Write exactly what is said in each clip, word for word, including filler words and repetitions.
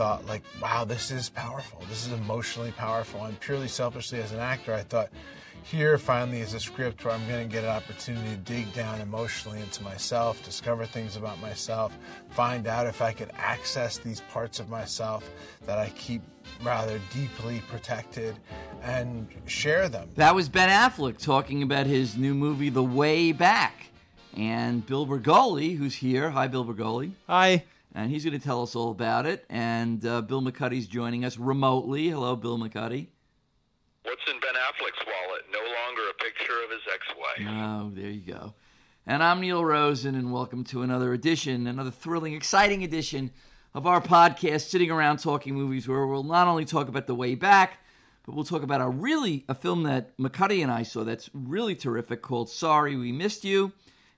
thought, like, wow, this is powerful. This is emotionally powerful. And purely selfishly as an actor, I thought, here finally is a script where I'm going to get an opportunity to dig down emotionally into myself, discover things about myself, find out if I could access these parts of myself that I keep rather deeply protected, and share them. That was Ben Affleck talking about his new movie, The Way Back. And Bill Bergoli, who's here. Hi, Bill Bergoli. Hi. And he's going to tell us all about it. And uh, Bill McCuddy's joining us remotely. Hello, Bill McCuddy. What's in Ben Affleck's wallet? No longer a picture of his ex-wife. Oh, there you go. And I'm Neil Rosen, and welcome to another edition, another thrilling, exciting edition of our podcast, Sitting Around Talking Movies, where we'll not only talk about The Way Back, but we'll talk about a really, a film that McCuddy and I saw that's really terrific called Sorry We Missed You.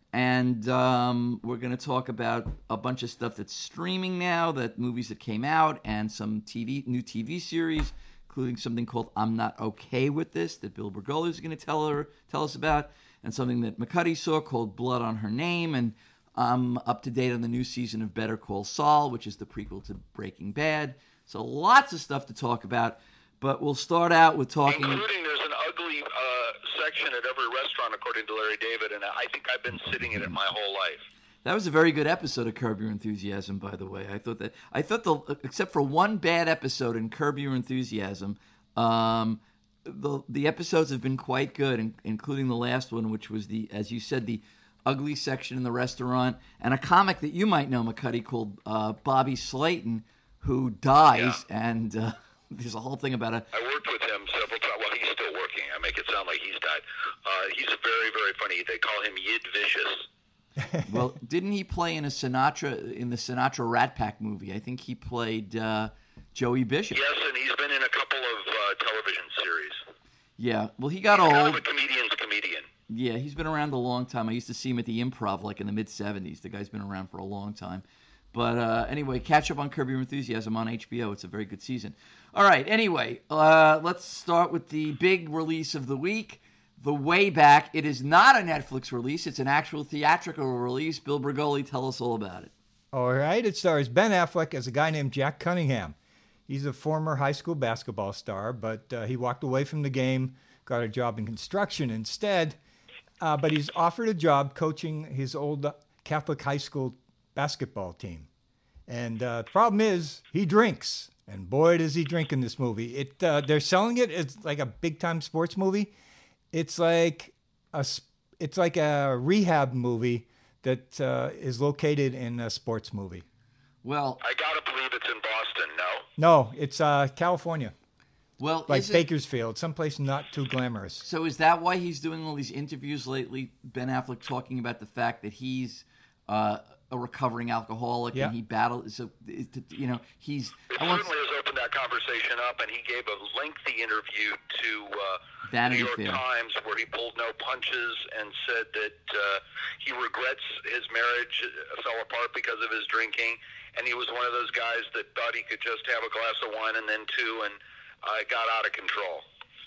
And um, we're going to talk about a bunch of stuff that's streaming now, that movies that came out, and some T V, new T V series, including something called I'm Not Okay With This that Bill Bergoli is going to tell her, tell us about, and something that McCuddy saw called Blood on Her Name. And I'm up to date on the new season of Better Call Saul, which is the prequel to Breaking Bad. So lots of stuff to talk about, but we'll start out with talking... Including there's an ugly uh, section at every restaurant, according to Larry David, and I think I've been sitting in it my whole life. That was a very good episode of Curb Your Enthusiasm, by the way. I thought that, I thought the, except for one bad episode in Curb Your Enthusiasm, um, the the episodes have been quite good, in, including the last one, which was the, as you said, the ugly section in the restaurant, and a comic that you might know, McCuddy, called uh, Bobby Slayton, who dies, yeah. and uh, there's a whole thing about it. I worked with him several times. Well, he's still working. I make it sound like he's died. Uh, he's very, very funny. They call him Yid Vicious. Well, didn't he play in a Sinatra in the Sinatra Rat Pack movie? I think he played uh, Joey Bishop. Yes, and he's been in a couple of uh, television series. Yeah, well, he got he's old. Kind of a comedian's comedian. Yeah, he's been around a long time. I used to see him at the Improv, like in the mid seventies. The guy's been around for a long time. But uh, anyway, catch up on Curb Your Enthusiasm on H B O. It's a very good season. All right, anyway, uh, let's start with the big release of the week. The Way Back. It is not a Netflix release. It's an actual theatrical release. Bill Bergoli, tell us all about it. All right. It stars Ben Affleck as a guy named Jack Cunningham. He's a former high school basketball star, but uh, he walked away from the game, got a job in construction instead. Uh, but he's offered a job coaching his old Catholic high school basketball team. And uh, the problem is he drinks. And boy, does he drink in this movie. It uh, they're selling it as like a big-time sports movie. It's like a it's like a rehab movie that uh, is located in a sports movie. Well, I gotta believe it's in Boston. No, no, it's uh, California. Well, like is it, Bakersfield, someplace not too glamorous. So is that why he's doing all these interviews lately? Ben Affleck talking about the fact that he's uh, a recovering alcoholic yeah. and he battled. So you know he's. It I certainly has opened that conversation up, and he gave a lengthy interview to uh, Vanity New York Fair. Times where he pulled no punches and said that uh, he regrets his marriage fell apart because of his drinking, and he was one of those guys that thought he could just have a glass of wine and then two, and uh, it got out of control.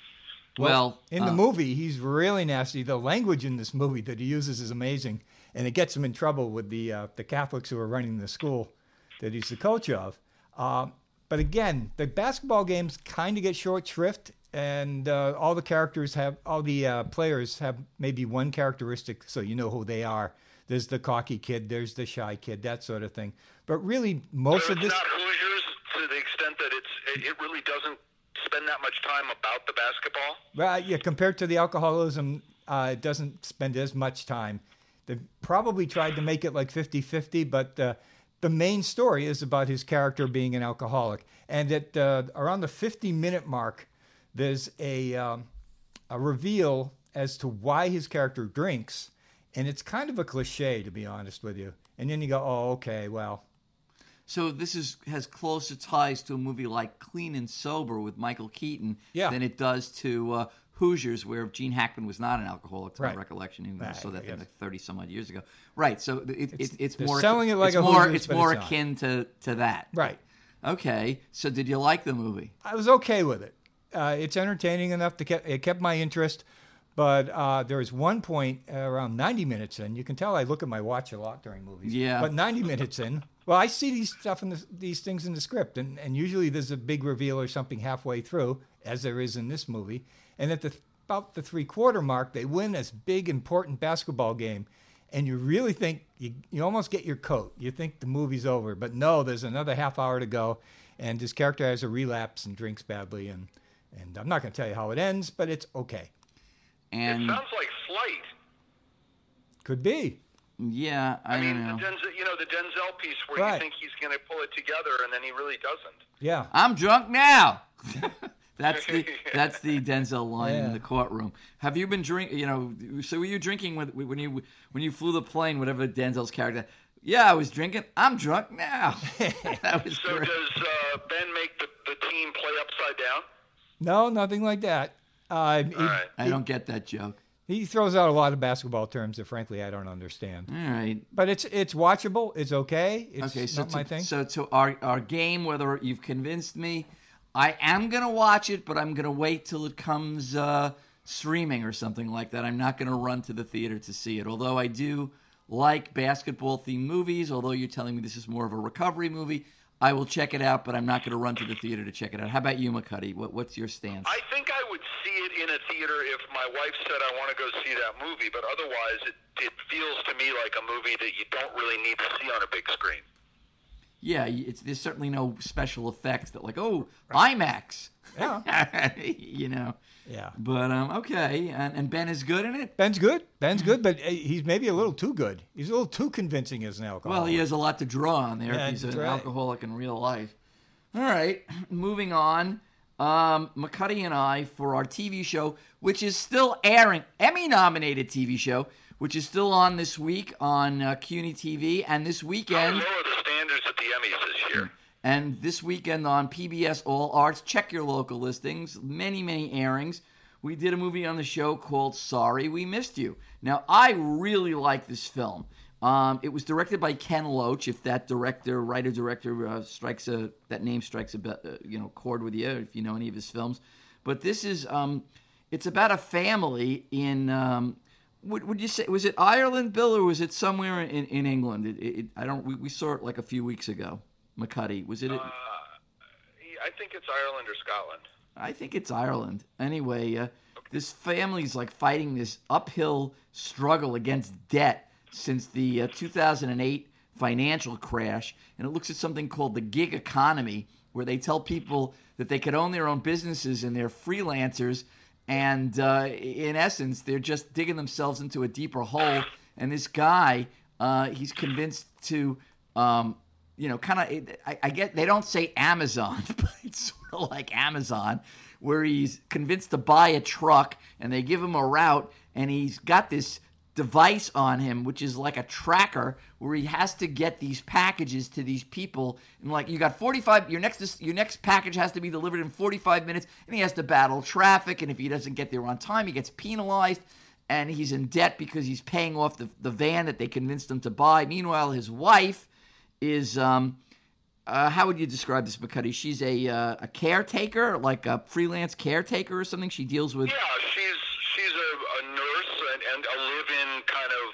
Well, well in uh, the movie, he's really nasty. The language in this movie that he uses is amazing, and it gets him in trouble with the uh, the Catholics who are running the school that he's the coach of. Uh, but again, the basketball games kind of get short shrift, and uh, all the characters have, all the uh, players have maybe one characteristic, so you know who they are. There's the cocky kid, there's the shy kid, that sort of thing. But really, most so of this... it's not Hoosiers to the extent that it's it really doesn't spend that much time about the basketball? Well, yeah, compared to the alcoholism, uh, it doesn't spend as much time. They probably tried to make it like fifty-fifty, but uh, the main story is about his character being an alcoholic. And at uh, around the fifty-minute mark, there's a um, a reveal as to why his character drinks, and it's kind of a cliche, to be honest with you. And then you go, oh, okay, well. So this is has closer ties to a movie like Clean and Sober with Michael Keaton yeah. than it does to uh, Hoosiers, where Gene Hackman was not an alcoholic, to right. my recollection. Even though I right, saw that yes. like thirty some odd years ago. Right. So it, it's, it, it's they're more selling it like it's a more Hoosiers, it's but more it's not. akin to, to that. Right. Okay. So did you like the movie? I was okay with it. Uh, it's entertaining enough to keep it kept my interest, But uh, there was one point uh, around ninety minutes in. You can tell I look at my watch a lot during movies. Yeah. But ninety minutes in, well, I see these stuff in the, these things in the script, and, and usually there's a big reveal or something halfway through, as there is in this movie. And at the about the three-quarter mark, they win this big, important basketball game, and you really think you you almost get your coat. You think the movie's over, but no, there's another half hour to go, and this character has a relapse and drinks badly, and and I'm not going to tell you how it ends, but it's okay. And it sounds like Flight. Could be. Yeah, I, I mean, don't know. the Denzel, you know, the Denzel piece where Right. you think he's going to pull it together, and then he really doesn't. Yeah. I'm drunk now. That's the that's the Denzel line Yeah. in the courtroom. Have you been drink? You know, so were you drinking with when you when you flew the plane? Whatever Denzel's character. Yeah, I was drinking. I'm drunk now. That was So great. does uh, Ben make the, the team play upside down? No, nothing like that. Uh, he, All right. I don't get that joke. he throws out a lot of basketball terms that, frankly, I don't understand. All right. But it's it's watchable. It's okay. It's Okay, so not to, my thing. so to our our game, whether you've convinced me, I am gonna watch it, but I'm gonna wait till it comes uh, streaming or something like that. I'm not gonna run to the theater to see it. Although I do like basketball themed movies. Although you're telling me this is more of a recovery movie, I will check it out, but I'm not gonna run to the theater to check it out. How about you, McCuddy? What what's your stance? I think I would see it in a theater if my wife said I want to go see that movie, but otherwise it, it feels to me like a movie that you don't really need to see on a big screen. Yeah, it's there's certainly no special effects that like oh IMAX. Yeah. you know. Yeah. But um, okay, and, and Ben is good in it. Ben's good. Ben's good, but uh, he's maybe a little too good. He's a little too convincing as an alcoholic. Well, he has a lot to draw on there Yeah, if he's that's an right. alcoholic in real life. All right, moving on. Um, McCuddy and I, for our T V show, which is still airing, Emmy-nominated T V show, which is still on this week on uh, C U N Y T V, and this How weekend, low are the standards at the Emmys this year? and this weekend on P B S All Arts. Check your local listings. Many, many airings. We did a movie on the show called Sorry We Missed You. Now, I really like this film. Um, it was directed by Ken Loach. If that director, writer-director, uh, strikes a that name strikes a be- uh, you know chord with you, if you know any of his films. But this is um, it's about a family in. Um, would, would you say was it Ireland, Bill, or was it somewhere in, in England? It, it, I don't. We, we saw it like a few weeks ago. McCuddy, was it? Uh, I think it's Ireland or Scotland. I think it's Ireland. Anyway, uh, this family's like fighting this uphill struggle against debt since the uh, two thousand eight financial crash, and it looks at something called the gig economy, where they tell people that they could own their own businesses and they're freelancers, and uh, in essence, they're just digging themselves into a deeper hole. And this guy, uh, he's convinced to, um, you know, kind of, I, I get, they don't say Amazon, but it's sort of like Amazon, where he's convinced to buy a truck, and they give him a route, and he's got this device on him, which is like a tracker, where he has to get these packages to these people. And like, you got forty-five, your next your next package has to be delivered in forty-five minutes, and he has to battle traffic, and if he doesn't get there on time, he gets penalized, and he's in debt because he's paying off the, the van that they convinced him to buy. Meanwhile, his wife is, um, uh, how would you describe this, McCuddy? She's a uh, a caretaker, like a freelance caretaker or something. She deals with... Yeah, she's she's a, a nurse and, and a live-in kind of,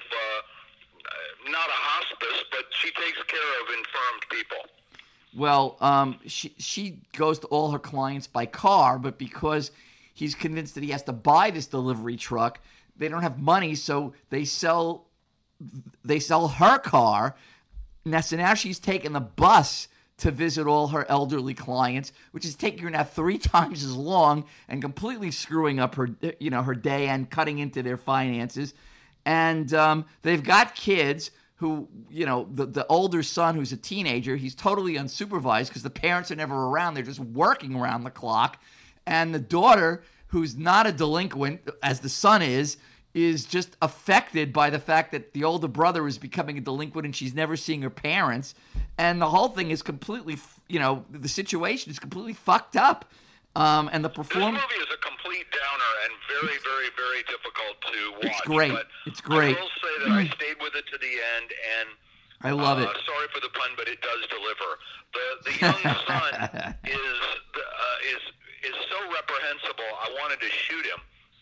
uh, not a hospice, but she takes care of infirmed people. Well, um, she she goes to all her clients by car, but because he's convinced that he has to buy this delivery truck, they don't have money, so they sell they sell her car. Now, so now she's taking the bus to visit all her elderly clients, which is taking her now three times as long and completely screwing up her, you know, her day and cutting into their finances. And um, they've got kids who, you know, the, the older son who's a teenager, he's totally unsupervised because the parents are never around. They're just working around the clock. And the daughter, who's not a delinquent, as the son is, is just affected by the fact that the older brother is becoming a delinquent and she's never seeing her parents. And the whole thing is completely, you know, the situation is completely fucked up. Um, and the This performance... movie is a complete downer and very, very, very difficult to watch. It's great. But It's great. I will say that I stayed with it to the end, and I love uh, it. Sorry for the pun, but it does deliver. The the young son is uh, is is so reprehensible. I wanted to shoot him,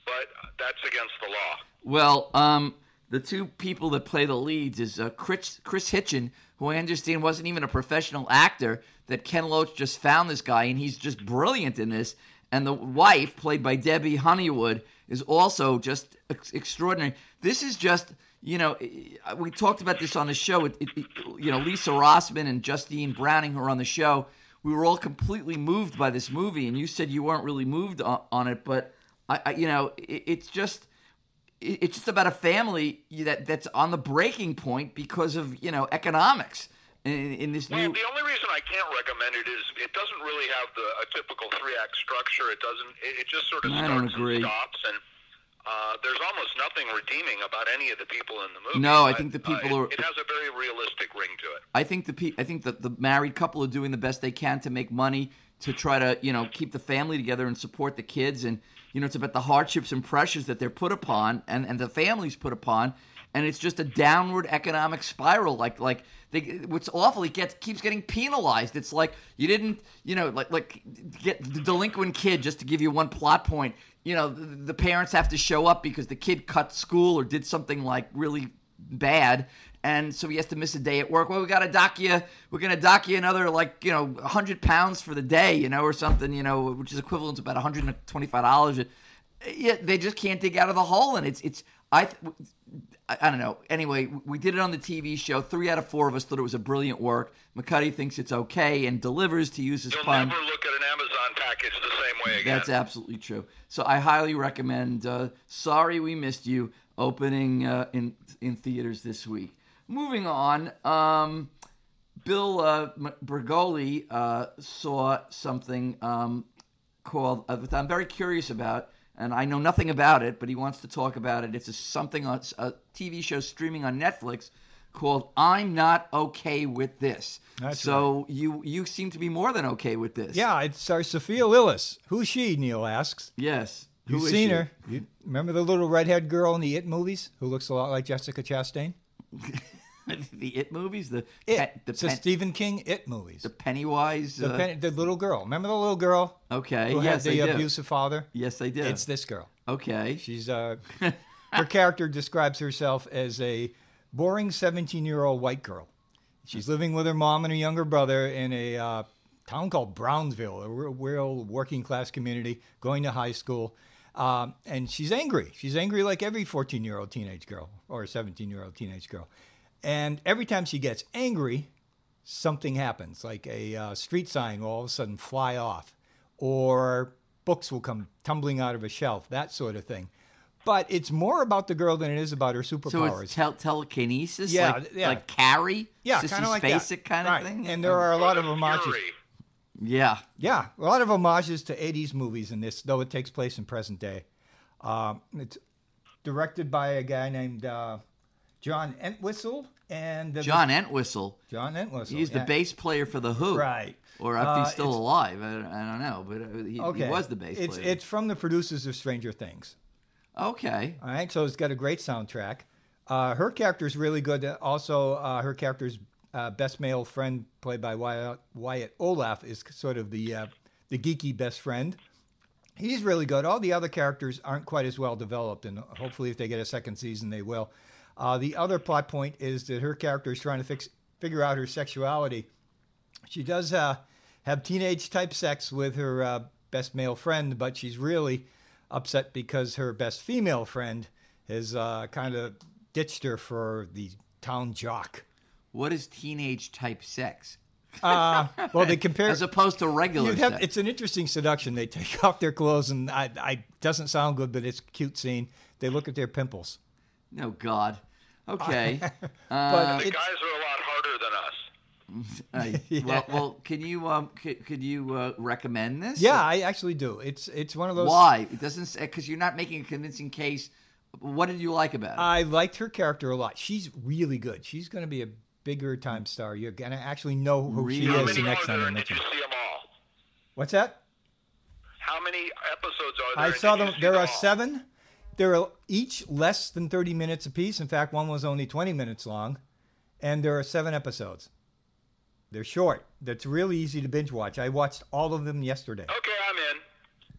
but that's against the law. Well, um, the two people that play the leads is uh, Chris, Chris Hitchen, who I understand wasn't even a professional actor, that Ken Loach just found this guy, and he's just brilliant in this. And the wife, played by Debbie Honeywood, is also just ex- extraordinary. This is just, you know, we talked about this on the show. It, it, it, you know, Lisa Rossman and Justine Browning, who were on the show, we were all completely moved by this movie, and you said you weren't really moved on, on it, but, I, I, you know, it, it's just... It's just about a family that that's on the breaking point because of, you know, economics in, in this Well, new. the only reason I can't recommend it is it doesn't really have the a typical three act structure. It doesn't. It, it just sort of I starts don't agree. and stops, and uh, there's almost nothing redeeming about any of the people in the movie. No, I but, think the uh, people it, are. It has a very realistic ring to it. I think the pe- I think that the married couple are doing the best they can to make money to try to, you know, keep the family together and support the kids. And, you know, it's about the hardships and pressures that they're put upon and, and the families put upon. And it's just a downward economic spiral. Like, like they, what's awful, he gets keeps getting penalized. It's like you didn't, you know, like like get the delinquent kid. Just to give you one plot point, you know, the, the parents have to show up because the kid cut school or did something like really bad, and so he has to miss a day at work. Well, we got to dock you. We're going to dock you another, like, you know, one hundred pounds for the day, you know, or something, you know, which is equivalent to about one hundred twenty-five dollars. Yeah, they just can't dig out of the hole, and it's it's I. I, I don't know. Anyway, we did it on the T V show. Three out of four of us thought it was a brilliant work. McCuddy thinks it's okay and delivers, to use his You'll pun. never look at an Amazon package the same way again. That's absolutely true. So I highly recommend uh, Sorry We Missed You, opening uh, in in theaters this week. Moving on, um, Bill uh, Bergoli uh, saw something um, called, uh, that I'm very curious about, and I know nothing about it, but he wants to talk about it. It's a, something, on, a T V show streaming on Netflix called I'm Not Okay With This. That's so right. you you seem to be more than okay with this. Yeah, it's our Sophia Lillis. Who's she, Neil asks. Yes. You've Who is seen she? her. You remember the little redhead girl in the It movies who looks a lot like Jessica Chastain? The It movies? The It. Pen, the, it's a pen, Stephen King It movies. the Pennywise? The, uh, pen, the little girl. Remember the little girl okay. who Yes, had the I do. abusive father? Yes, I did. It's this girl. Okay. She's uh, her character describes herself as a boring seventeen-year-old white girl. She's living with her mom and her younger brother in a uh, town called Brownsville, a real, real working-class community, going to high school. Um, and she's angry. She's angry like every fourteen-year-old teenage girl or seventeen-year-old teenage girl. And every time she gets angry, something happens, like a uh, street sign will all of a sudden fly off, or books will come tumbling out of a shelf, that sort of thing. But it's more about the girl than it is about her superpowers. So it's tel- telekinesis? Yeah, like, yeah. like Carrie? Yeah, Sissy kind of like Spacek that. kind right. of thing? And there are a lot of Or the homages. Fury. Yeah. Yeah, a lot of homages to eighties movies in this, though it takes place in present day. Um, it's directed by a guy named uh, John Entwistle. And the, John Entwistle. John Entwistle. He's the yeah. bass player for The Who. Right. Or if Uh, he's still it's- alive. I, I don't know. But uh, he, Okay. he was the bass it's, player. It's from the producers of Stranger Things. Okay. All right, so it's got a great soundtrack. Uh, her character's really good. Also, uh, her character's uh, best male friend, played by Wyatt, Wyatt Olaf, is sort of the uh, the geeky best friend. He's really good. All the other characters aren't quite as well developed, and hopefully if they get a second season, they will. Uh, the other plot point is that her character is trying to fix, figure out her sexuality. She does uh, have teenage-type sex with her uh, best male friend, but she's really upset because her best female friend has uh, kind of ditched her for the town jock. What is teenage type sex? Uh, well, they compare... As opposed to regular You'd have, sex. it's an interesting seduction. They take off their clothes, and I, I doesn't sound good, but it's a cute scene. They look at their pimples. No, God. Okay. But Uh, The it's, guys are a lot harder than us. I- Yeah. well, well, can you um, could, could you uh, recommend this? yeah, I actually do. It's it's one of those. Why? It doesn't because you're not making a convincing case. What did you like about it? I liked her character a lot. She's really good. She's going to be a bigger time star. You're going to actually know who Really? she How is many the next are time there, I and did mention you her. see them all? What's that? How many episodes are there? I and saw did you them. see There them are all? seven. They're each less than thirty minutes apiece. In fact, one was only twenty minutes long. And there are seven episodes. They're short. That's really easy to binge watch. I watched all of them yesterday. Okay, I'm in.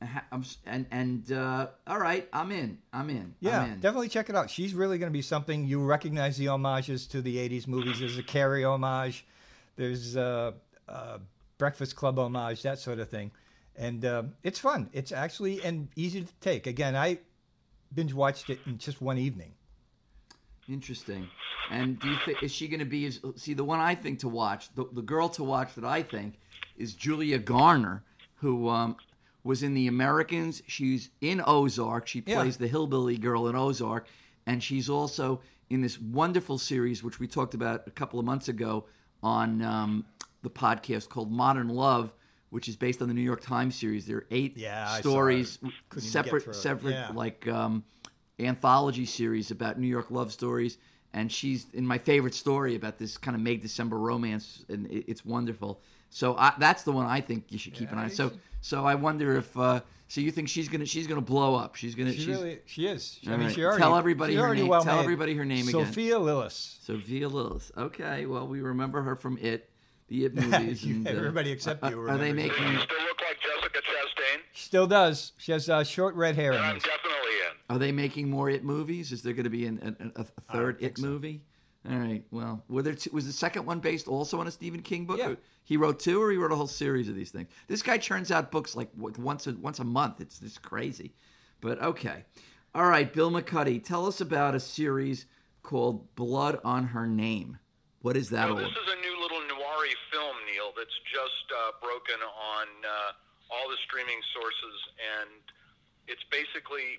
I'm, and and uh, all right, I'm in. I'm in. Yeah, I'm in. definitely check it out. She's really going to be something. You recognize the homages to the eighties movies. There's a Carrie homage. There's a, a Breakfast Club homage, that sort of thing. And uh, it's fun. It's actually and easy to take. Again, I binge watched it in just one evening. Interesting. And do you think is she going to be? Is, see, the one I think to watch, the, the girl to watch that I think is Julia Garner, who um, was in The Americans. She's in Ozark. She plays Yeah. the hillbilly girl in Ozark, and she's also in this wonderful series which we talked about a couple of months ago on um, the podcast called Modern Love, which is based on the New York Times series. There are eight Yeah, I saw stories, it. Couldn't even get separate, through it. separate, Yeah. like um, anthology series about New York love stories. And she's in my favorite story about this kind of May December romance, and it, it's wonderful. So I, that's the one I think you should keep Yeah, an eye on. you So should. so I wonder if uh, so you think she's gonna she's gonna blow up? She's gonna She she's, really, she is. I All mean, right. she already Tell everybody she's her already name. well Tell made. everybody her name again. Sophia Lillis. Sophia Lillis. Okay, well we remember her from It, the It movies. You- and, uh, everybody except you are, are they remembers her. making? Still look like Jessica Chastain? She still does. She has uh, short red hair in I'm this. definitely in. Are they making more It movies? Is there going to be an, an, a third think It so. movie? All right. Well, were there two, was the second one based also on a Stephen King book? Yeah. He wrote two, or he wrote a whole series of these things. This guy churns out books like what, once a, once a month. It's it's crazy. But okay. All right, Bill McCuddy, tell us about a series called Blood on Her Name. What is that So all this about? is a new little noir film, Neil, that's just uh, broken on uh, all the streaming sources, and it's basically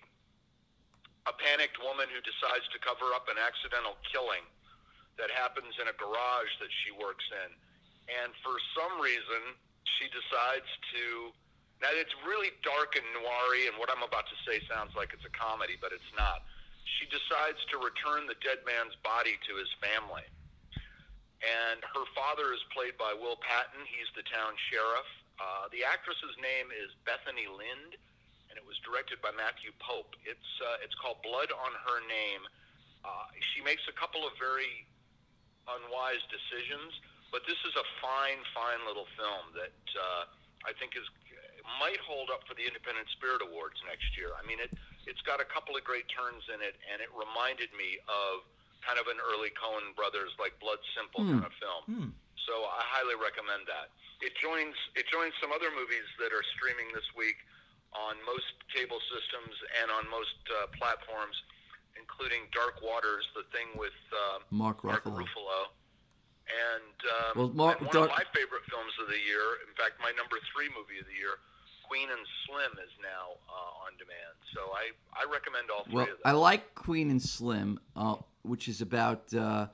a panicked woman who decides to cover up an accidental killing that happens in a garage that she works in. And for some reason, she decides to... Now, it's really dark and noir-y, and what I'm about to say sounds like it's a comedy, but it's not. She decides to return the dead man's body to his family. And her father is played by Will Patton. He's the town sheriff. Uh, the actress's name is Bethany Lind, and it was directed by Matthew Pope. It's uh, it's called Blood on Her Name. Uh, she makes a couple of very unwise decisions, but this is a fine, fine little film that uh, I think is might hold up for the Independent Spirit Awards next year. I mean, it it's got a couple of great turns in it, and it reminded me of kind of an early Coen Brothers, like Blood Simple kind of film. So I highly recommend that. It joins it joins some other movies that are streaming this week on most cable systems and on most uh, platforms, including Dark Waters, the thing with uh, Mark Ruffalo. Ruffalo. And, um, Well, Mark- and one Dark- of my favorite films of the year, in fact, my number three movie of the year, Queen and Slim, is now uh, on demand. So I, I recommend all three Well, of them. I like Queen and Slim, uh, which is about uh,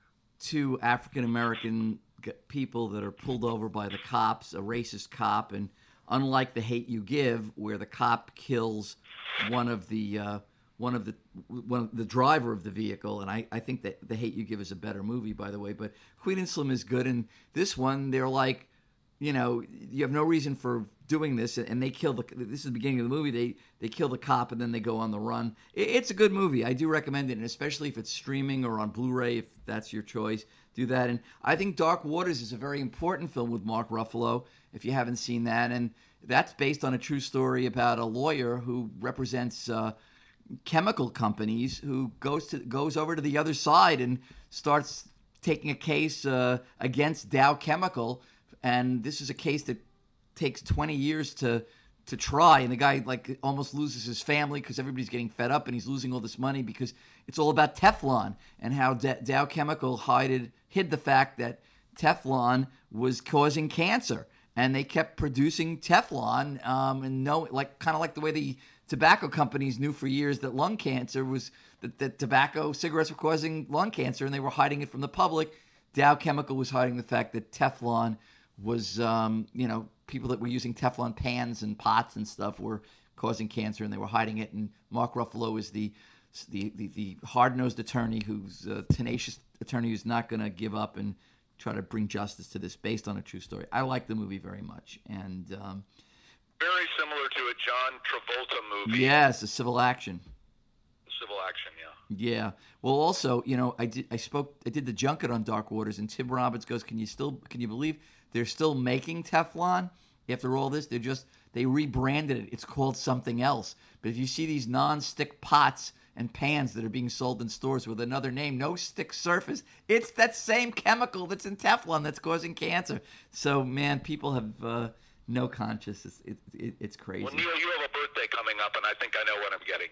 two African American g- people that are pulled over by the cops, a racist cop, and unlike The Hate U Give, where the cop kills one of the uh, one of the one of the driver of the vehicle, and I, I think that The Hate U Give is a better movie, by the way. But Queen and Slim is good, and this one they're like, you know, you have no reason for doing this, and they kill the. This is the beginning of the movie. They they kill the cop, and then they go on the run. It, it's a good movie. I do recommend it, and especially if it's streaming or on Blu-ray, if that's your choice, do that. And I think Dark Waters is a very important film with Mark Ruffalo. If you haven't seen that, and that's based on a true story about a lawyer who represents uh, chemical companies who goes to goes over to the other side and starts taking a case uh, against Dow Chemical. And this is a case that takes twenty years to to try, and the guy like almost loses his family because everybody's getting fed up, and he's losing all this money because it's all about Teflon and how D- Dow Chemical hid hid the fact that Teflon was causing cancer, and they kept producing Teflon, um, and no, like kind of like the way the tobacco companies knew for years that lung cancer was that, that tobacco cigarettes were causing lung cancer, and they were hiding it from the public. Dow Chemical was hiding the fact that Teflon was, um, you know, people that were using Teflon pans and pots and stuff were causing cancer, and they were hiding it. And Mark Ruffalo is the the, the, the hard-nosed attorney who's a tenacious attorney who's not going to give up and try to bring justice to this based on a true story. I like the movie very much. And um, Very similar to a John Travolta movie. yes, a civil action. Civil action, yeah. Yeah. Well, also, you know, I did. I spoke. I did the junket on Dark Waters, and Tim Robbins goes, "Can you still? Can you believe they're still making Teflon after all this. They're just they rebranded it. It's called something else. But if you see these non-stick pots and pans that are being sold in stores with another name, no stick surface, it's that same chemical that's in Teflon that's causing cancer. So, man, people have uh, no conscience. It's, it, it, it's crazy. Well, Neil, you have a birthday coming up, and I think I know what I'm getting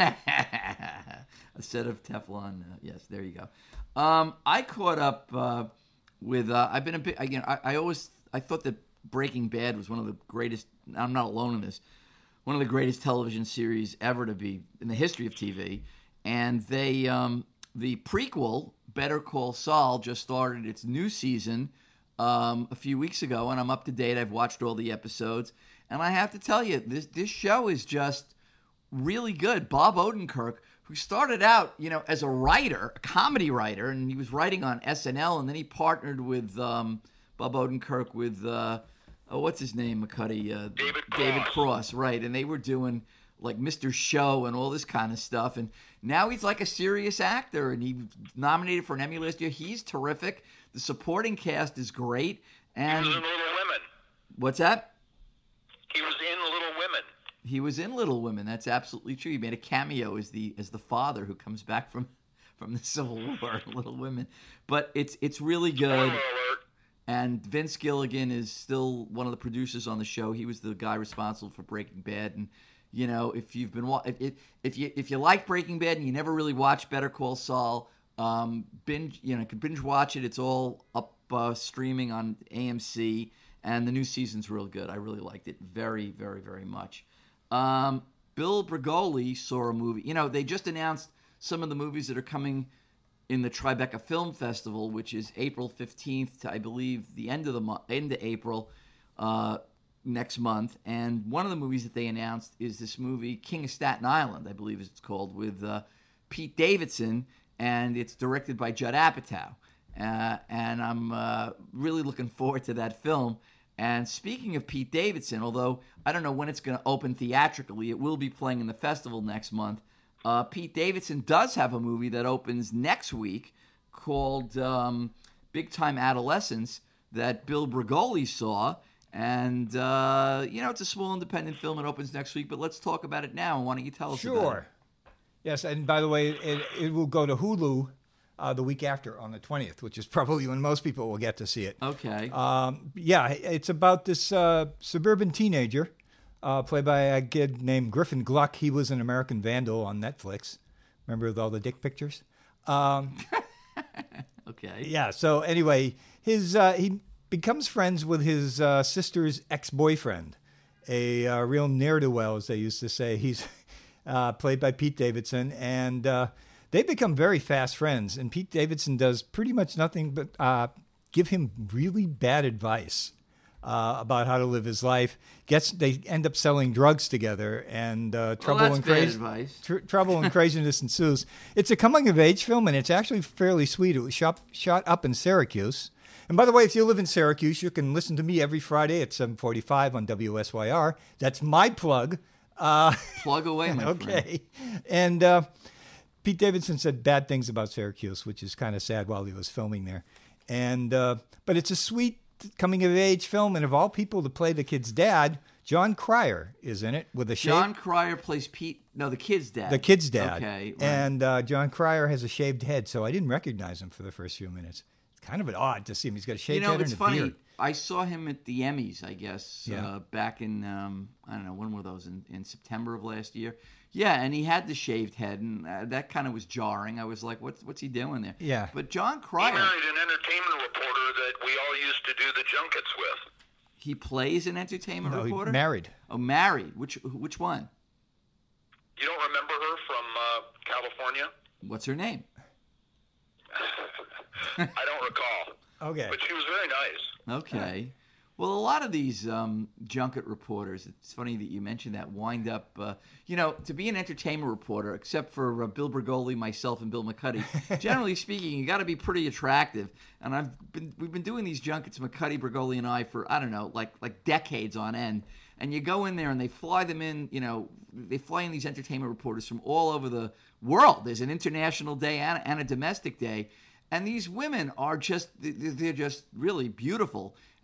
you. A set of Teflon. Uh, yes, there you go. Um, I caught up uh, with. Uh, I've been a bit. I, you know, I, I always. I thought that Breaking Bad was one of the greatest. I'm not alone in this. One of the greatest television series ever to be in the history of T V. And they, um, the prequel, Better Call Saul, just started its new season um, a few weeks ago, and I'm up to date. I've watched all the episodes, and I have to tell you, this this show is just really good. Bob Odenkirk, who started out, you know, as a writer, a comedy writer, and he was writing on S N L, and then he partnered with um, Bob Odenkirk with. Uh, Oh, what's his name, McCuddy? Uh, David Cross. David Cross, right. And they were doing, like, Mister Show and all this kind of stuff. And now he's like a serious actor, and he was nominated for an Emmy last year. He's terrific. The supporting cast is great. And He was in Little Women. What's that? He was in Little Women. He was in Little Women. That's absolutely true. He made a cameo as the as the father who comes back from, from the Civil War in Little Women. But it's it's really good. Spoiler alert. And Vince Gilligan is still one of the producers on the show. He was the guy responsible for Breaking Bad. And you know, if you've been wa- if, if you if you like Breaking Bad and you never really watched Better Call Saul, um, binge you know, can binge watch it. It's all up uh, streaming on A M C, and the new season's real good. I really liked it very, very, very much. Um, Bill Brigoli saw a movie. You know, they just announced some of the movies that are coming in the Tribeca Film Festival, which is April fifteenth to, I believe, the end of the month, end of April uh, next month. And one of the movies that they announced is this movie, King of Staten Island, I believe it's called, with uh, Pete Davidson, and it's directed by Judd Apatow. Uh, and I'm uh, really looking forward to that film. And speaking of Pete Davidson, although I don't know when it's going to open theatrically, it will be playing in the festival next month. Uh, Pete Davidson does have a movie that opens next week called um, Big Time Adolescence that Bill Brigoli saw. And, uh, you know, it's a small independent film. It opens next week, but let's talk about it now. Why don't you tell us Sure. about it? Yes, and by the way, it, it will go to Hulu uh, the week after on the twentieth, which is probably when most people will get to see it. Okay. Um, yeah, it's about this uh, suburban teenager uh, played by a kid named Griffin Gluck. He was an American Vandal on Netflix. Remember with all the dick pictures? Um, okay. yeah, so anyway, his uh, he becomes friends with his uh, sister's ex-boyfriend, a uh, real ne'er-do-well, as they used to say. He's uh, played by Pete Davidson, and uh, they become very fast friends. And Pete Davidson does pretty much nothing but uh, give him really bad advice uh, about how to live his life. Gets they end up selling drugs together, and uh, trouble that's and bad crazy advice. tr- trouble and craziness ensues. It's a coming-of-age film, and it's actually fairly sweet. It was shot shot up in Syracuse. And by the way, if you live in Syracuse, you can listen to me every Friday at seven forty-five on W S Y R. That's my plug. Uh, Plug away, my friend. okay. And uh, Pete Davidson said bad things about Syracuse, which is kind of sad while he was filming there. And uh, but it's a sweet coming-of-age film, and of all people to play the kid's dad, John Cryer is in it with a shaved... John Cryer plays Pete. No, the kid's dad. The kid's dad. Okay. Right. And uh, John Cryer has a shaved head, so I didn't recognize him for the first few minutes. It's kind of an odd to see him. He's got a shaved you know, head it's and a funny. beard. I saw him at the Emmys, I guess, Yeah. uh, back in, um, I don't know, when were those? In, in September of last year? Yeah, and he had the shaved head, and uh, that kind of was jarring. I was like, what's what's he doing there? Yeah. But John He Cryer, married an entertainment reporter that we all used to do the junkets with. he plays an entertainment No, he reporter? married. Oh, married. Which which one? You don't remember her from uh, California? What's her name? I don't recall. Okay. But she was very nice. Okay. Well, a lot of these um, junket reporters, it's funny that you mentioned that, wind up, uh, you know, to be an entertainment reporter, except for uh, Bill Brigoli, myself, and Bill McCuddy, generally speaking, you got to be pretty attractive. And I've been, we've been doing these junkets, McCuddy, Brigoli, and I, for, I don't know, like like decades on end. And you go in there and they fly them in, you know, they fly in these entertainment reporters from all over the world. There's an international day and, and a domestic day. And these women are just, they're just really beautiful.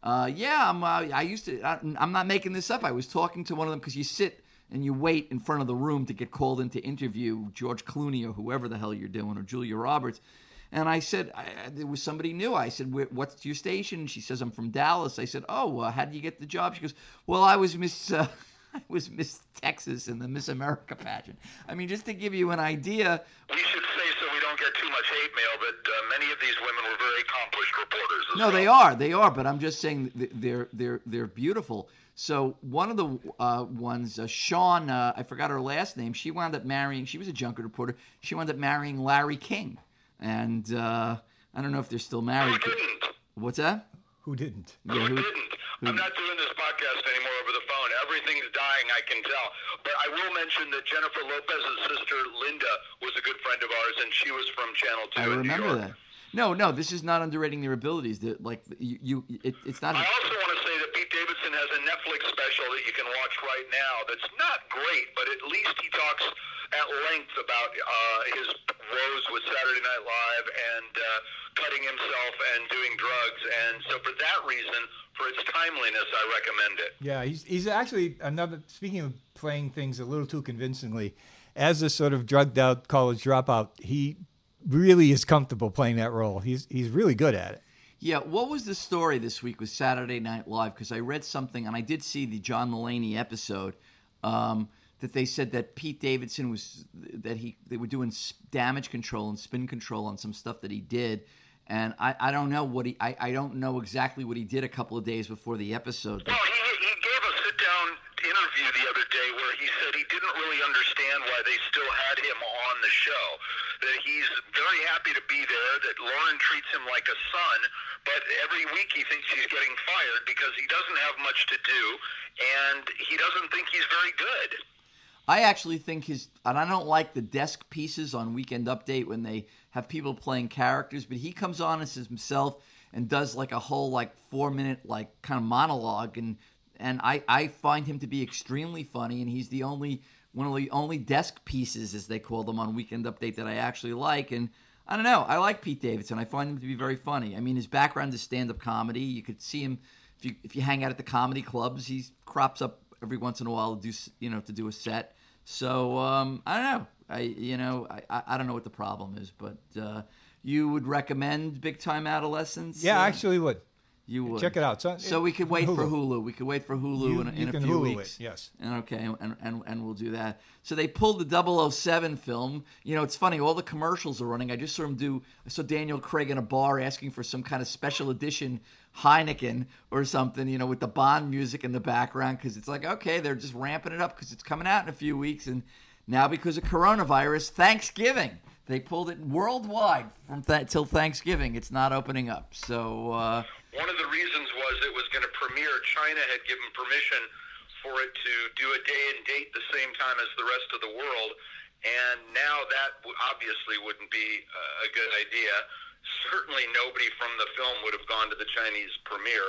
Uh, yeah, I'm. Uh, I used to. I, I'm not making this up. I was talking to one of them because you sit and you wait in front of the room to get called in to interview George Clooney or whoever the hell you're doing, or Julia Roberts. And I said, I, there was somebody new. I said, what's your station? She says, I'm from Dallas. I said, oh, uh, how did you get the job? She goes, well, I was Miss, uh, I was Miss Texas in the Miss America pageant. I mean, just to give you an idea. We should say, so we don't get too much hate mail, that uh, many of these women were very accomplished reporters. As no, well. they are. They are. But I'm just saying they're they're they're beautiful. So one of the uh, ones, uh, Sean, uh, I forgot her last name. She wound up marrying. She was a junket reporter. She wound up marrying Larry King. And uh, I don't know if they're still married. Who didn't? What's that? Who didn't? Yeah, who, who, didn't? who, I'm not doing this podcast anymore over the phone. Everything's dying, I can tell. But I will mention that Jennifer Lopez's sister, Linda, was a good friend of ours, and she was from Channel two I in New remember York. that. No, no, this is not underrating their abilities. That like you, you it, it's not. I also want to say that Pete Davidson has a Netflix special that you can watch right now that's not great, but at least he talks at length about uh, his woes with Saturday Night Live and uh, cutting himself and doing drugs. And so for that reason, for its timeliness, I recommend it. Yeah, he's he's actually another. Speaking of playing things a little too convincingly, as a sort of drugged out college dropout, he really is comfortable playing that role. He's he's really good at it. Yeah, what was the story this week with Saturday Night Live? Because I read something, and I did see the John Mulaney episode, um, that they said that Pete Davidson was that he they were doing damage control and spin control on some stuff that he did, and I, I don't know what he I, I don't know exactly what he did a couple of days before the episode. Well, he, he gave a sit-down interview the other day where he said he didn't really understand why they still had him on the show, that he's very happy to be there, that Lauren treats him like a son, but every week he thinks he's getting fired because he doesn't have much to do, and he doesn't think he's very good. I actually think his, and I don't like the desk pieces on Weekend Update when they have people playing characters, but he comes on as himself and does like a whole like four minute like kind of monologue, and and I, I find him to be extremely funny, and he's the only one of the only desk pieces, as they call them on Weekend Update, that I actually like. And I don't know, I like Pete Davidson. I find him to be very funny. I mean, his background is stand-up comedy. You could see him if you if you hang out at the comedy clubs. He crops up every once in a while to do you know to do a set. So um, I don't know. I you know I, I don't know what the problem is, but uh, you would recommend Big Time Adolescence? Yeah, uh, I actually would. You would Check it out. So, So we could wait Hulu. for Hulu. We could wait for Hulu You- in, a- you in a can few Hulu weeks. it, yes. And okay, and, and and we'll do that. So they pulled the double oh seven film. You know, it's funny. All the commercials are running. I just saw him do. I saw Daniel Craig in a bar asking for some kind of special edition Heineken or something. You know, with the Bond music in the background, because it's like, okay, they're just ramping it up because it's coming out in a few weeks. And now because of coronavirus, Thanksgiving, they pulled it worldwide from th- till Thanksgiving. It's not opening up. So. Uh, One of the reasons was it was going to premiere. China had given permission for it to do a day and date the same time as the rest of the world, and now that w- obviously wouldn't be uh, a good idea. Certainly nobody from the film would have gone to the Chinese premiere.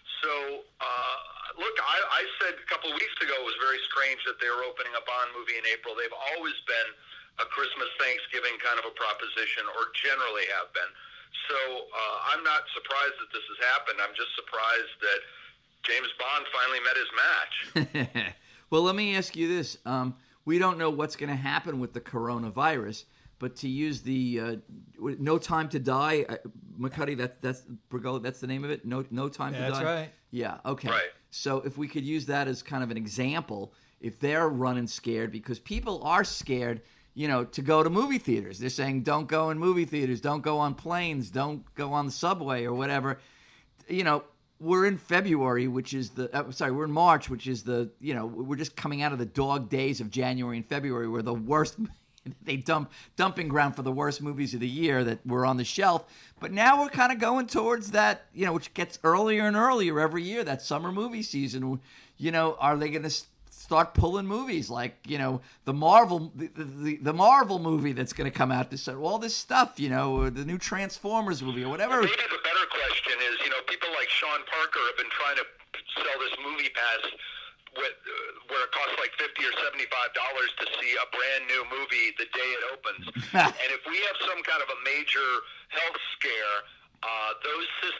So, uh, look, I, I said a couple of weeks ago it was very strange that they were opening a Bond movie in April. They've always been a Christmas, Thanksgiving kind of a proposition, or generally have been. So uh, I'm not surprised that this has happened. I'm just surprised that James Bond finally met his match. Well, let me ask you this. Um, we don't know what's going to happen with the coronavirus, but to use the uh, No Time to Die, uh, McCuddy, that, that's Bergola, that's the name of it? No No Time to That's Die? right. Yeah, okay. Right. So if we could use that as kind of an example, if they're running scared, because people are scared, you know, to go to movie theaters. They're saying, don't go in movie theaters, don't go on planes, don't go on the subway or whatever. You know, we're in February, which is the, uh, sorry, we're in March, which is the, you know, we're just coming out of the dog days of January and February, where the worst, they dump, dumping ground for the worst movies of the year that were on the shelf. But now we're kind of going towards that, you know, which gets earlier and earlier every year, that summer movie season. You know, are they going to start pulling movies like, you know, the Marvel the, the, the Marvel movie that's going to come out this all this stuff, you know, the new Transformers movie or whatever. Maybe the better question is, you know, people like Sean Parker have been trying to sell this movie pass with, uh, where it costs like fifty or seventy-five dollars to see a brand new movie the day it opens. And if we have some kind of a major health scare, uh, those systems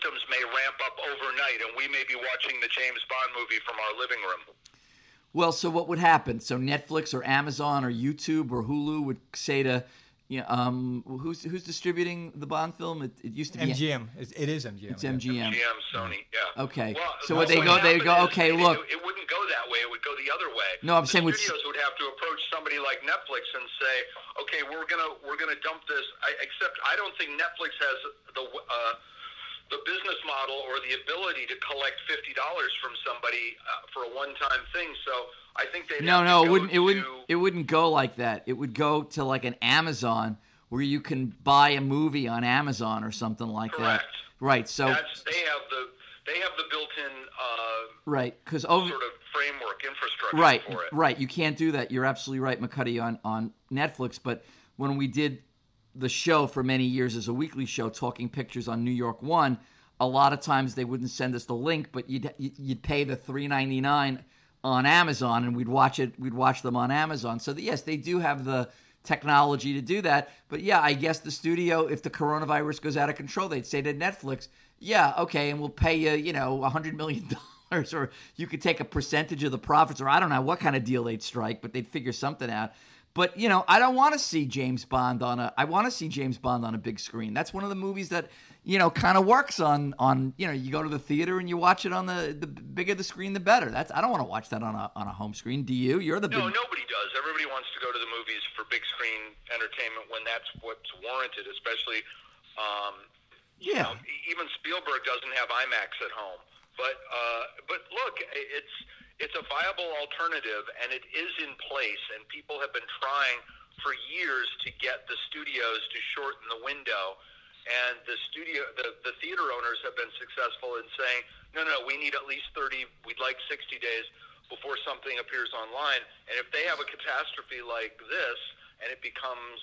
systems may ramp up overnight, and we may be watching the James Bond movie from our living room. Well, so what would happen? So Netflix or Amazon or YouTube or Hulu would say to, you know, um, who's who's distributing the Bond film? It, it used to be M G M. It, it is M G M. It's M G M. M G M, Sony, yeah. Okay. Well, so well, what they what go, they happened go. is Okay, it, look. It, it wouldn't go that way. It would go the other way. No, I'm the saying with studios would have to approach somebody like Netflix and say, okay, we're gonna we're gonna dump this. I, except I don't think Netflix has the uh, the business model or the ability to collect fifty dollars from somebody uh, for a one-time thing. So I think they No, have no, to it go wouldn't. It to, wouldn't. It wouldn't go like that. It would go to like an Amazon where you can buy a movie on Amazon or something like Correct. that. Right. So That's, they have the they have the built-in uh, right, because over sort of framework infrastructure right, for it. right. You can't do that. You're absolutely right, McCuddy, on on Netflix. But when we did the show for many years as a weekly show, Talking Pictures on New York One, a lot of times they wouldn't send us the link, but you'd you'd pay the three ninety-nine on Amazon, and we'd watch it. We'd watch them on Amazon. So yes, they do have the technology to do that. But yeah, I guess the studio, if the coronavirus goes out of control, they'd say to Netflix, yeah, okay, and we'll pay you, you know, a hundred million dollars, or you could take a percentage of the profits, or I don't know what kind of deal they'd strike, but they'd figure something out. But, you know, I don't want to see James Bond on a, I want to see James Bond on a big screen. That's one of the movies that, you know, kind of works on, on, you know, you go to the theater and you watch it on the, the bigger the screen, the better. That's, I don't want to watch that on a, on a home screen. Do you? You're the big. No, nobody does. Everybody wants to go to the movies for big screen entertainment when that's what's warranted, especially, um, you Yeah. know, even Spielberg doesn't have IMAX at home. But, uh, but look, it's, it's a viable alternative, and it is in place, and people have been trying for years to get the studios to shorten the window, and the studio, the, the theater owners have been successful in saying, no, no, we need at least thirty, we'd like sixty days before something appears online, and if they have a catastrophe like this, and it becomes,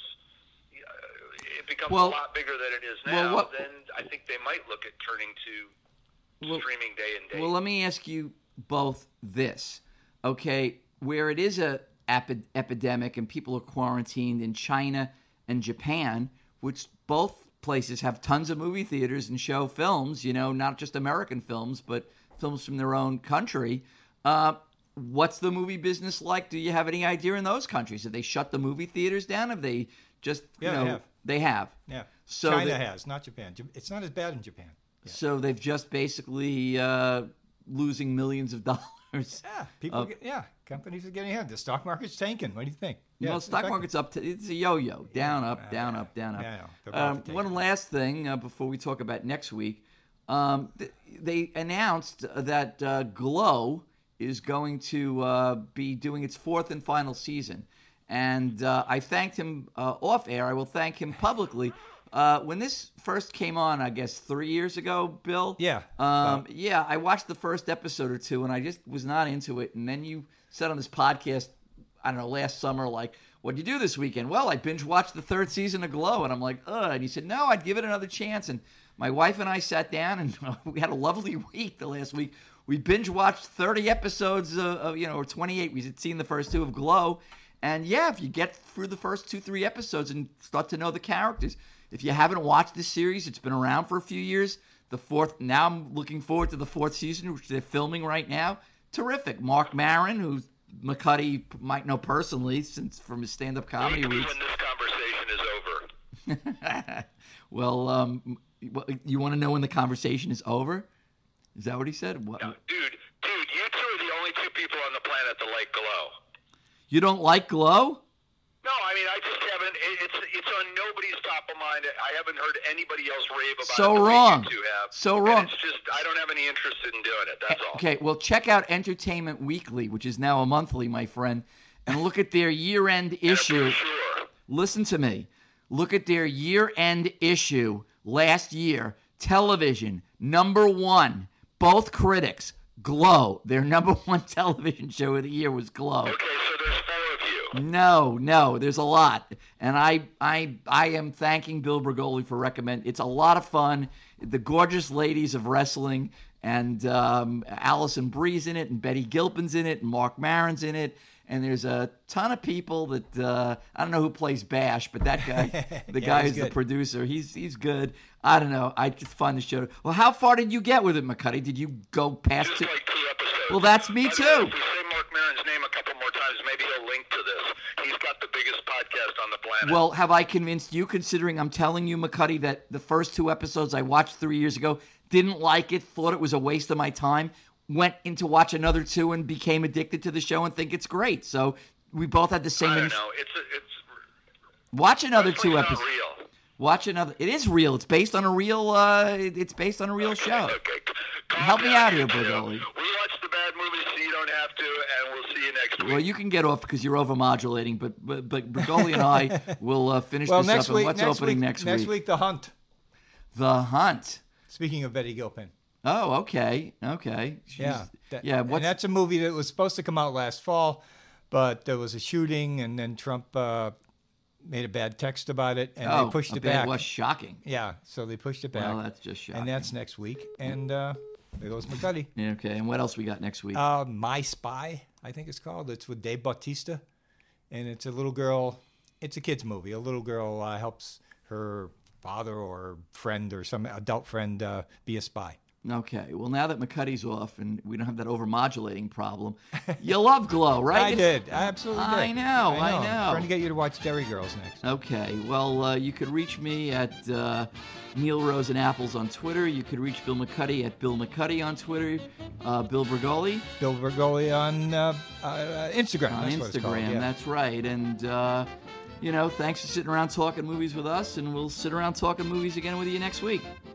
uh, it becomes Well, a lot bigger than it is well, now, what- then I think they might look at turning to Well- streaming day and date. Well, let me ask you both this, okay? Where it is a epi- epidemic and people are quarantined in China and Japan, which both places have tons of movie theaters and show films, you know, not just American films, but films from their own country. Uh, what's the movie business like? Do you have any idea in those countries? Have they shut the movie theaters down? Have they just, Yeah, you they know, have. they have. Yeah. So China they- has, not Japan. Jap- It's not as bad in Japan. Yeah. So they've just basically uh, losing millions of dollars. Yeah, people. Uh, get, yeah, companies are getting ahead. The stock market's tanking. What do you think? well, it's stock affected. market's up to it's a yo-yo, down, up, Yeah, down, yeah. up, down, up. Yeah, I know. They're about Um, to take one it. last thing uh, before we talk about next week, um, th- they announced that uh, Glow is going to uh, be doing its fourth and final season, and uh, I thanked him uh, off air. I will thank him publicly. Uh, when this first came on, I guess three years ago, Bill. Yeah. Um, yeah, I watched the first episode or two, and I just was not into it. And then you said on this podcast, I don't know, last summer, like, what'd you do this weekend? Well, I binge watched the third season of Glow, and I'm like, ugh. And he said, no, I'd give it another chance. And my wife and I sat down, and we had a lovely week the last week. We binge watched thirty episodes of, of, you know, or twenty-eight. We had seen the first two of Glow. And yeah, if you get through the first two, three episodes and start to know the characters, if you haven't watched this series, it's been around for a few years. The fourth, now I'm looking forward to the fourth season, which they're filming right now. Terrific. Mark Maron, who McCuddy might know personally, since from his stand-up comedy When weeks. this conversation is over. Well, um, you want to know when the conversation is over? Is that what he said? What? No, dude, dude, you two are the only two people on the planet that like Glow. You don't like Glow? No, I mean, I just haven't. it- It's it's on nobody's top of mind. I haven't heard anybody else rave about So it the wrong. way you two have. So And wrong. it's just I don't have any interest in doing it. That's all. Okay, well, check out Entertainment Weekly, which is now a monthly, my friend, and look at their year-end issue. For sure. Listen to me. Look at their year-end issue last year. Television, number one. Both critics, Glow. Their number one television show of the year was Glow. Okay, so there's four of you. No, no, there's a lot, and I, I, I am thanking Bill Bergoli for recommend. It's a lot of fun. The gorgeous ladies of wrestling and um, Allison Brie's in it, and Betty Gilpin's in it, and Mark Maron's in it. And there's a ton of people that uh, I don't know who plays Bash, but that guy, the Yeah, guy he's who's the good. producer, he's he's good. I don't know. I just find the show. Well, how far did you get with it, McCuddy? Did you go past Just two? like two episodes. Well, that's me By the too. way, if we say Mark Maron's name a couple more times, maybe he'll link to this. He's got the biggest podcast on the planet. Well, have I convinced you, considering I'm telling you, McCuddy, that the first two episodes I watched three years ago, didn't like it, thought it was a waste of my time, went in to watch another two and became addicted to the show and think it's great. So we both had the same. I don't inf- know. It's a, it's Watch another two wrestling's episodes. not real. Watch another. It is real. It's based on a real. Uh, it- it's based on a real show. Okay, calm Help me down out here, too. Bergoli. We watch the bad movies, so you don't have to, and we'll see you next week. Well, you can get off because you're overmodulating, but but but Bergoli and I will uh, finish Well, this next up. week, And what's next opening week, next, next week? week, The Hunt. The Hunt. Speaking of Betty Gilpin. Oh, okay, okay. She's- Yeah, that- yeah. and What's that's a movie that was supposed to come out last fall, but there was a shooting, and then Trump uh, made a bad text about it, and oh, they pushed a it bad back. was shocking. Yeah, so they pushed it back. Well, that's just shocking. and that's next week. And uh, there goes McCuddy. Yeah, okay. And what else we got next week? Uh, My Spy, I think it's called. It's with Dave Bautista, and it's a little girl. It's a kids movie. A little girl uh, helps her father or friend or some adult friend uh, be a spy. Okay. Well, now that McCuddy's off and we don't have that overmodulating problem, you love Glow, right? I It's- did. I absolutely I did. know, I I'm know. trying to get you to watch Derry Girls next. Okay. Well, uh, you could reach me at uh, Neil Rose and Apples on Twitter. You could reach Bill McCuddy at Bill McCuddy on Twitter. Uh, Bill Bergoli Bill Bergoli on uh, uh, Instagram. on That's what it's called, Instagram. yeah. That's right. And, uh, you know, thanks for sitting around talking movies with us, and we'll sit around talking movies again with you next week.